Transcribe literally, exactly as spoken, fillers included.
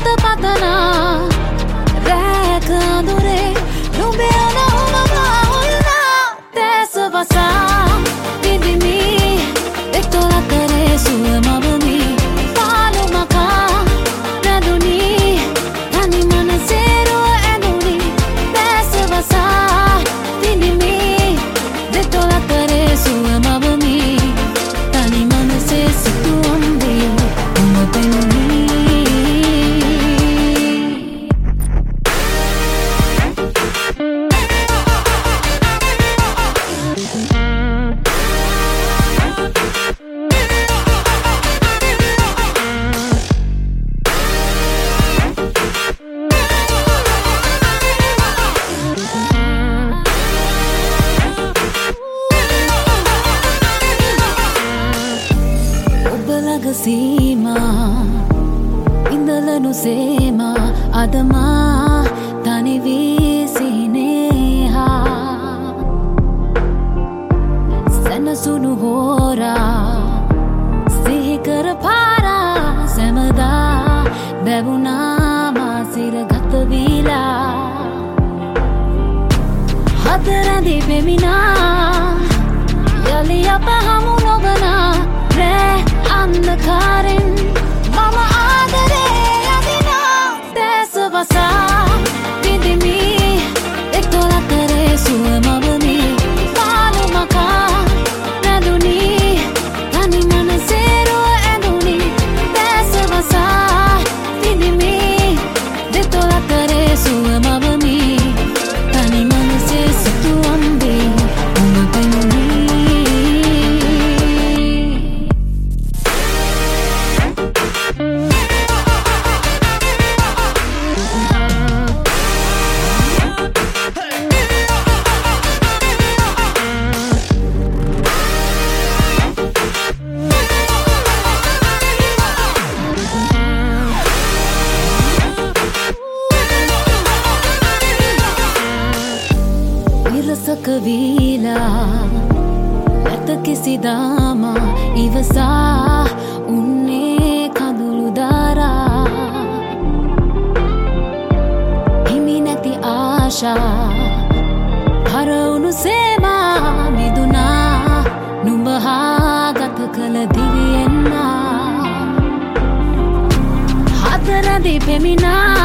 හිත පතනා රැක අඳුරේ නුඹේ අනවම හොයනා දැස වසා විදිමි එක්තොල කරේ සුව මවමි පාලු මකා නැදුනි තනි මනසේ රුව ඇඳුනි දැස වසා විදිමි එක්තොල කරේ සුව මවමි තනි මනසේ සිතුවම් වේ උඹ පෙනුනි සීමා ඉඳලනු සේමා අදමා තනි වී සිනේහා සැනසුණු හෝරා සිහිකර පාරා සැමදා බැවුනා මාසිර ගත වීලා හතරැඳි පෙමිනා යලි අප හමු නොවනා රෑ අන්ධකාරෙන් මම ආදරේ යදිනා දැස වසා විදිමි එක්තොල කරේ සුව මවමි පාලු මකා නැදුනි තනි මනසේ රුව ඇඳුනි දැස වසා විදිමි එක්තොල කරේ සුව මවමි තනි මනසේ සිතුවම් වේ උඹ පෙනුනි විරසක වීලා ඇත කිසිදාමා ඉවසා උන්නේ කඳුළු දාරා හිමි නැති ආශා හරවුණු සේමා මිදුනා නුඹ හා ගත කළ දිවියෙන්නා හතරැඳි පෙමිනා